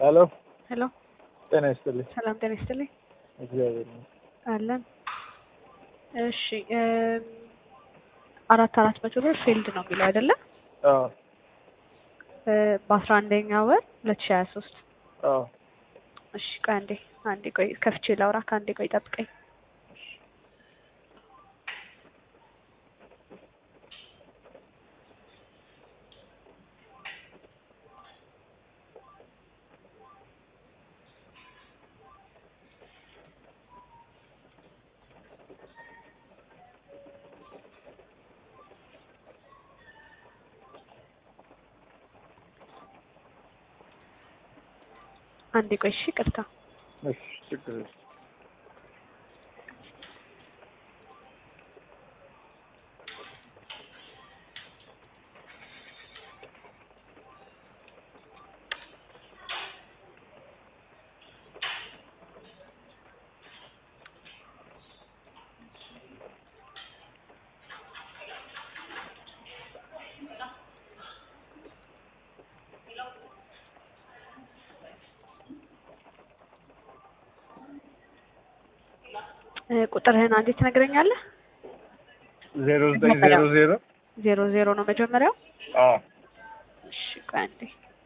ሄሎ ሄሎ ጤና ይስጥልኝ። ሰላም ጤና ይስጥልኝ። እግዚአብሔር ይመስገን። አለን። እሺ 4,400 ብር ፊልድ ነው የሚለው አይደለ? አዎ በ11ኛ ወር 2023። አዎ እሺ ቆይ አንዴ ቆይ ከፍቼ ላውራ። ከአንዴ ቆይ ጠብቀኝ። አንዴ ቆይ እሺ፣ ይቅርታ። እሺ ችግር የለም። ቁጥርህን አንዴ ትነግረኛለህ? 0900 00 ነው መጀመሪያው? አዎ እሺ ቆይ አንዴ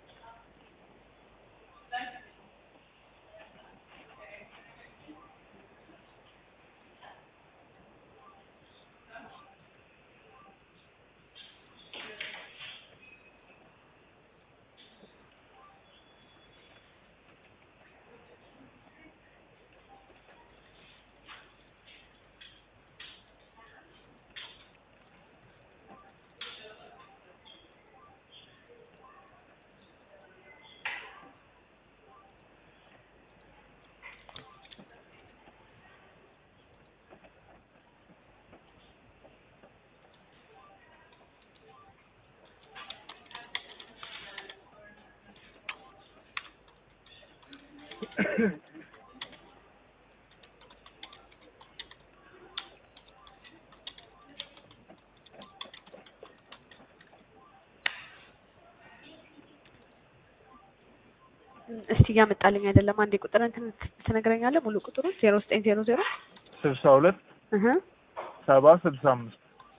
እስቲ እያመጣልኝ አይደለም። አንዴ ቁጥርን ትነግረኛለህ? ሙሉ ቁጥሩ 0900 62 70 65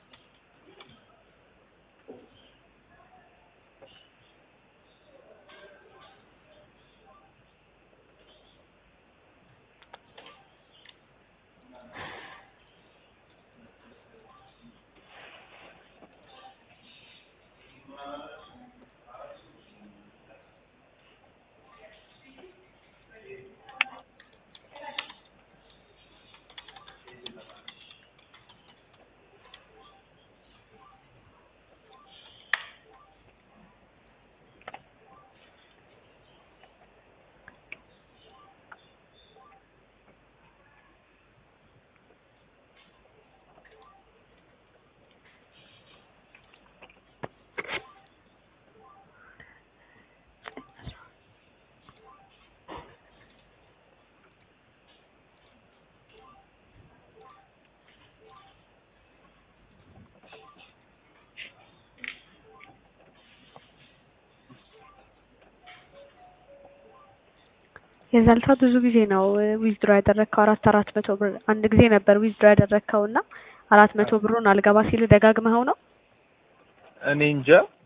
የዛልታ ብዙ ጊዜ ነው ዊዝድሮ ያደረግከው? 4,400 ብር አንድ ጊዜ ነበር ዊዝድሮ ያደረግከውና 400 ብሩን አልገባ ሲል ደጋግመኸው ነው? እኔ እንጃ።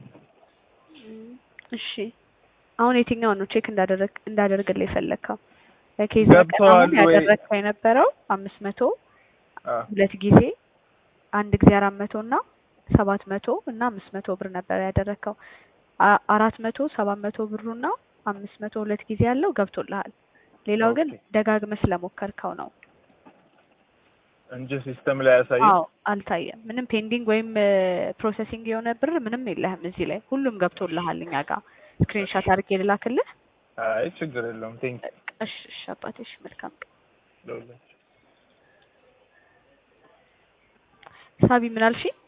እሺ አሁን የትኛውን ነው ቼክ እንዳደርግልህ የፈለግከው? ለኬዝ ገብተዋል ወይ? ያደረግከው የነበረው 500 ሁለት ጊዜ አንድ ጊዜ 400 እና 700 እና 500 ብር ነበር ያደረግከው። 400 700 ብሩና 500 ሁለት ጊዜ ያለው ገብቶልሃል። ሌላው ግን ደጋግመህ ስለሞከርከው ነው እንጂ ሲስተም ላይ ያሳየው። አዎ አልታየም። ምንም ፔንዲንግ ወይም ፕሮሰሲንግ የሆነ ብር ምንም የለህም እዚህ ላይ። ሁሉም ገብቶልሃል። እኛ ጋር ስክሪንሾት አድርጌ ልላክልህ? አይ ችግር የለውም። ቴንክ እሺ አባቴ፣ እሺ መልካም። ዩ። ሳቢ ምን አልሽኝ?